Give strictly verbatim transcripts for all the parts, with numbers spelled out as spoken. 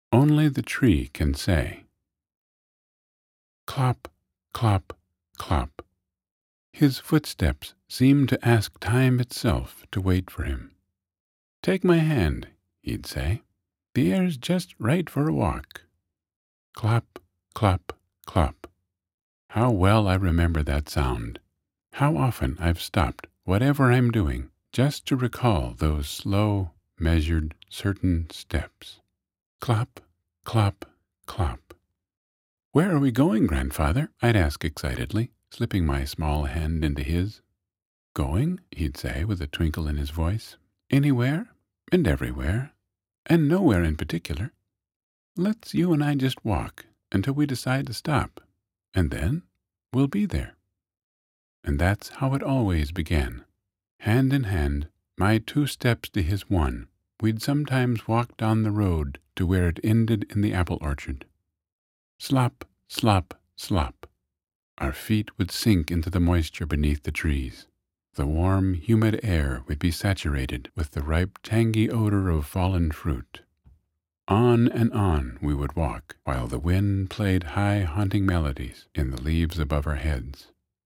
only the tree can say. Clop, clop, clop. His footsteps seemed to ask time itself to wait for him. Take my hand, he'd say. The air's just right for a walk. Clop, clop, clop. How well I remember that sound. How often I've stopped, whatever I'm doing, just to recall those slow, measured, certain steps. Clop, clop, clop. Where are we going, Grandfather? I'd ask excitedly, slipping my small hand into his. Going, he'd say with a twinkle in his voice. Anywhere and everywhere, and nowhere in particular. Let's you and I just walk until we decide to stop, and then we'll be there. And that's how it always began. Hand in hand, my two steps to his one, we'd sometimes walk down the road to where it ended in the apple orchard. Slop, slop, slop. Our feet would sink into the moisture beneath the trees. The warm, humid air would be saturated with the ripe, tangy odor of fallen fruit. On and on we would walk, while the wind played high, haunting melodies in the leaves above our heads.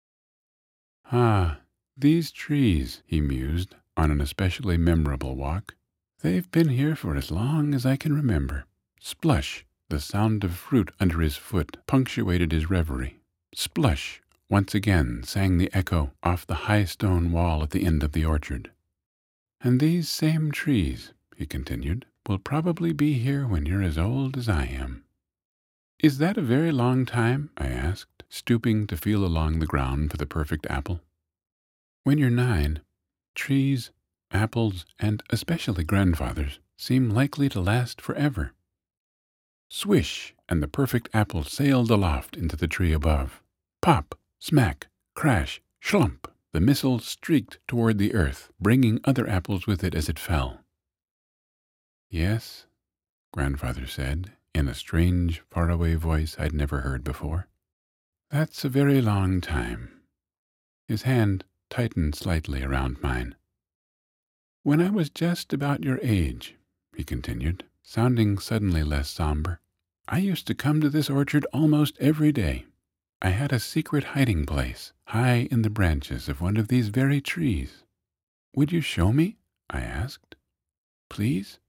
Ah, these trees, he mused, on an especially memorable walk. They've been here for as long as I can remember. Splush, the sound of fruit under his foot punctuated his reverie. Splush, once again sang the echo off the high stone wall at the end of the orchard. And these same trees, he continued, will probably be here when you're as old as I am. Is that a very long time? I asked, stooping to feel along the ground for the perfect apple. When you're nine, trees, apples, and especially grandfathers, seem likely to last forever. Swish, and the perfect apple sailed aloft into the tree above. Pop, smack, crash, schlump, the missile streaked toward the earth, bringing other apples with it as it fell. Yes, Grandfather said, in a strange, faraway voice I'd never heard before. That's a very long time. His hand tightened slightly around mine. When I was just about your age, he continued, sounding suddenly less somber, I used to come to this orchard almost every day. I had a secret hiding place, high in the branches of one of these very trees. Would you show me? I asked. Please?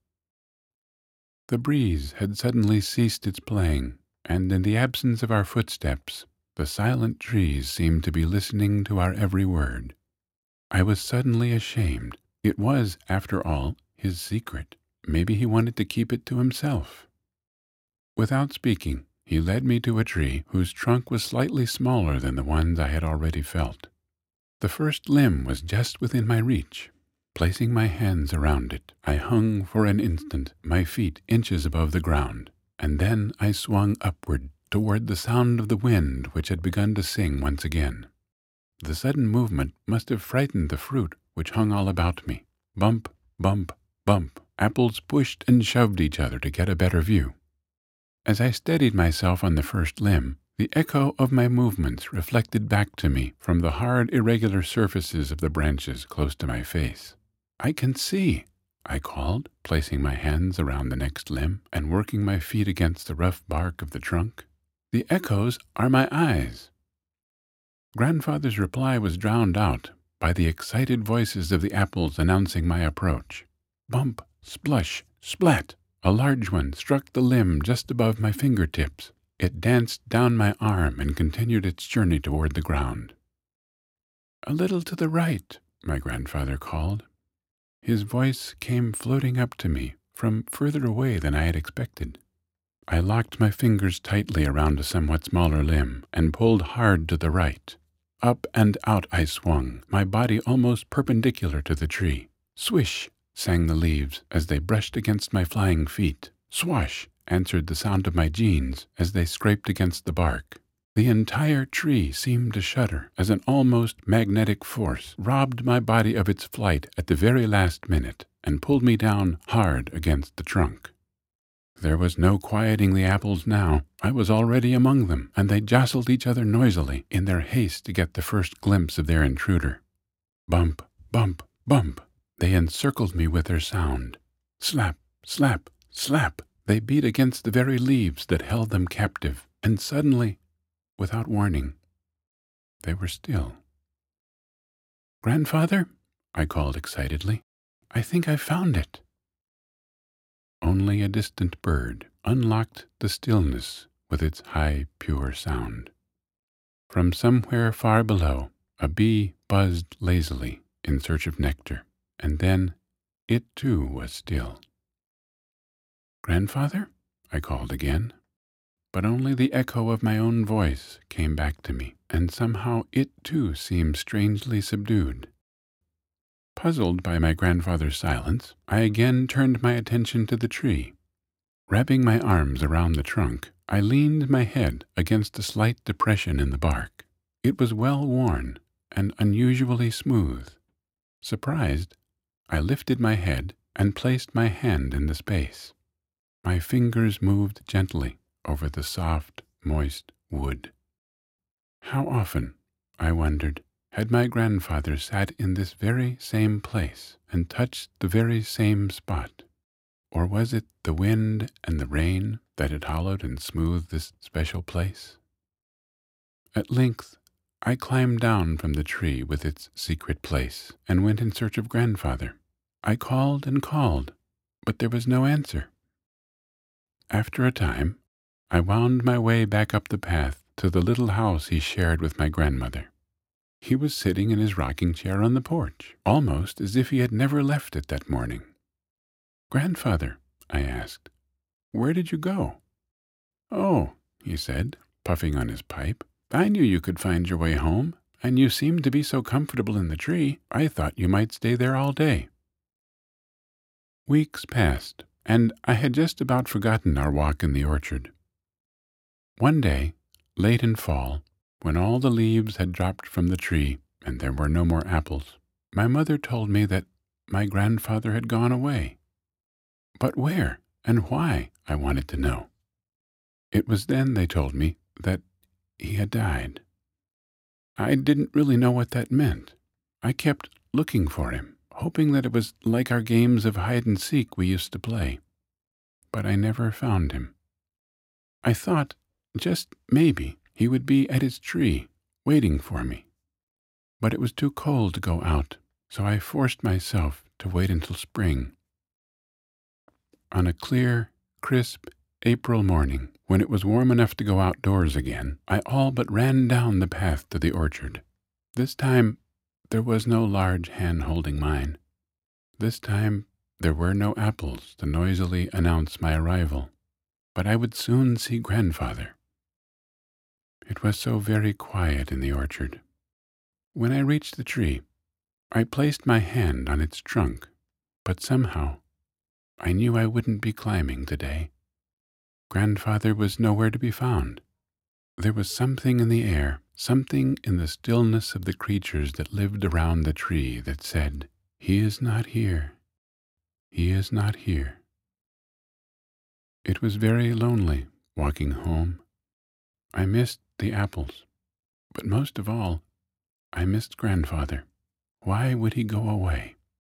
The breeze had suddenly ceased its playing, and in the absence of our footsteps, the silent trees seemed to be listening to our every word. I was suddenly ashamed. It was, after all, his secret. Maybe he wanted to keep it to himself. Without speaking, he led me to a tree whose trunk was slightly smaller than the ones I had already felt. The first limb was just within my reach. Placing my hands around it, I hung for an instant, my feet inches above the ground, and then I swung upward toward the sound of the wind which had begun to sing once again. The sudden movement must have frightened the fruit which hung all about me. Bump, bump, bump. Apples pushed and shoved each other to get a better view. As I steadied myself on the first limb, the echo of my movements reflected back to me from the hard, irregular surfaces of the branches close to my face. I can see, I called, placing my hands around the next limb and working my feet against the rough bark of the trunk. The echoes are my eyes. Grandfather's reply was drowned out by the excited voices of the apples announcing my approach. Bump, splush, splat. A large one struck the limb just above my fingertips. It danced down my arm and continued its journey toward the ground. A little to the right, my grandfather called. His voice came floating up to me from further away than I had expected. I locked my fingers tightly around a somewhat smaller limb and pulled hard to the right. Up and out I swung, my body almost perpendicular to the tree. Swish, sang the leaves as they brushed against my flying feet. Swash, answered the sound of my jeans as they scraped against the bark. The entire tree seemed to shudder as an almost magnetic force robbed my body of its flight at the very last minute and pulled me down hard against the trunk. There was no quieting the apples now. I was already among them, and they jostled each other noisily in their haste to get the first glimpse of their intruder. Bump, bump, bump. They encircled me with their sound. Slap, slap, slap. They beat against the very leaves that held them captive, and suddenly, without warning, they were still. "Grandfather," I called excitedly, "I think I've found it." Only a distant bird unlocked the stillness with its high, pure sound. From somewhere far below, a bee buzzed lazily in search of nectar, and then it too was still. "Grandfather?" I called again, but only the echo of my own voice came back to me, and somehow it too seemed strangely subdued. Puzzled by my grandfather's silence, I again turned my attention to the tree. Wrapping my arms around the trunk, I leaned my head against a slight depression in the bark. It was well worn and unusually smooth. Surprised, I lifted my head and placed my hand in the space. My fingers moved gently over the soft, moist wood. How often, I wondered, had my grandfather sat in this very same place and touched the very same spot? Or was it the wind and the rain that had hollowed and smoothed this special place? At length, I climbed down from the tree with its secret place and went in search of grandfather. I called and called, but there was no answer. After a time, I wound my way back up the path to the little house he shared with my grandmother. He was sitting in his rocking chair on the porch, almost as if he had never left it that morning. "Grandfather," I asked, "where did you go?" "Oh," he said, puffing on his pipe, "I knew you could find your way home, and you seemed to be so comfortable in the tree, I thought you might stay there all day." Weeks passed, and I had just about forgotten our walk in the orchard. One day, late in fall, when all the leaves had dropped from the tree and there were no more apples, my mother told me that my grandfather had gone away. But where and why, I wanted to know. It was then they told me that he had died. I didn't really know what that meant. I kept looking for him, hoping that it was like our games of hide and seek we used to play. But I never found him. I thought, just maybe, he would be at his tree, waiting for me. But it was too cold to go out, so I forced myself to wait until spring. On a clear, crisp April morning, when it was warm enough to go outdoors again, I all but ran down the path to the orchard. This time, there was no large hand holding mine. This time, there were no apples to noisily announce my arrival. But I would soon see grandfather. It was so very quiet in the orchard. When I reached the tree, I placed my hand on its trunk, but somehow I knew I wouldn't be climbing today. Grandfather was nowhere to be found. There was something in the air, something in the stillness of the creatures that lived around the tree that said, "He is not here. He is not here." It was very lonely walking home. I missed the apples, but most of all, I missed grandfather. Why would he go away?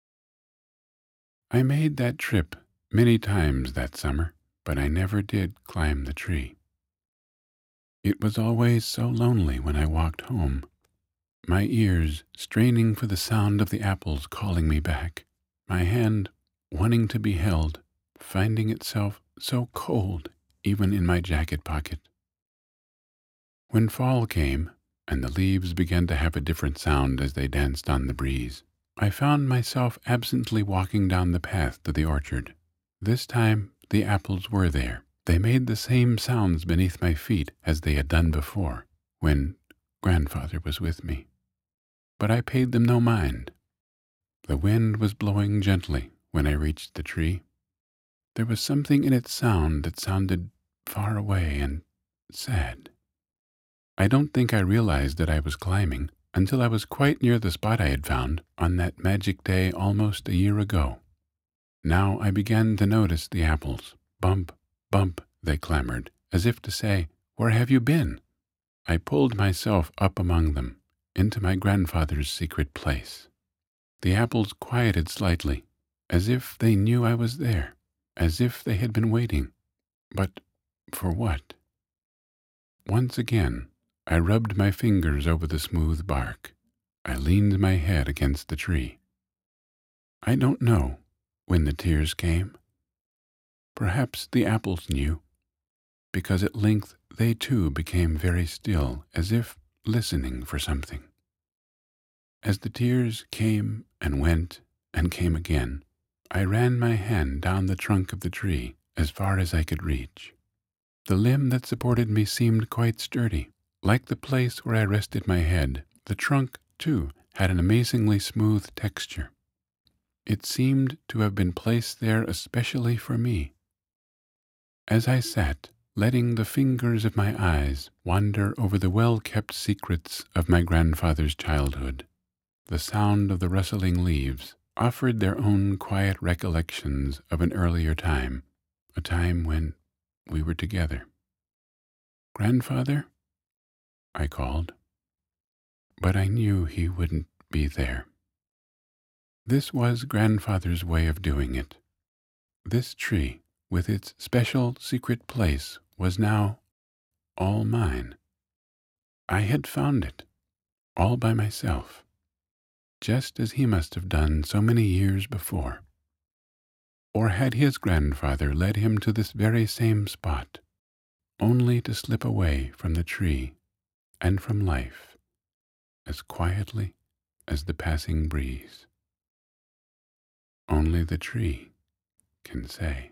I made that trip many times that summer, but I never did climb the tree. It was always so lonely when I walked home, my ears straining for the sound of the apples calling me back, my hand wanting to be held, finding itself so cold even in my jacket pocket. When fall came, and the leaves began to have a different sound as they danced on the breeze, I found myself absently walking down the path to the orchard. This time the apples were there. They made the same sounds beneath my feet as they had done before, when grandfather was with me. But I paid them no mind. The wind was blowing gently when I reached the tree. There was something in its sound that sounded far away and sad. I don't think I realized that I was climbing until I was quite near the spot I had found on that magic day almost a year ago. Now I began to notice the apples. Bump, bump, they clamored, as if to say, "Where have you been?" I pulled myself up among them, into my grandfather's secret place. The apples quieted slightly, as if they knew I was there, as if they had been waiting, But for what? Once again, I rubbed my fingers over the smooth bark. I leaned my head against the tree. I don't know when the tears came. Perhaps the apples knew, because at length they too became very still, as if listening for something. As the tears came and went and came again, I ran my hand down the trunk of the tree as far as I could reach. The limb that supported me seemed quite sturdy. Like the place where I rested my head, the trunk, too, had an amazingly smooth texture. It seemed to have been placed there especially for me. As I sat, letting the fingers of my eyes wander over the well-kept secrets of my grandfather's childhood, the sound of the rustling leaves offered their own quiet recollections of an earlier time, a time when we were together. "Grandfather?" I called, but I knew he wouldn't be there. This was Grandfather's way of doing it. This tree, with its special secret place, was now all mine. I had found it, all by myself, just as he must have done so many years before. Or had his grandfather led him to this very same spot, only to slip away from the tree and from life as quietly as the passing breeze? Only the tree can say.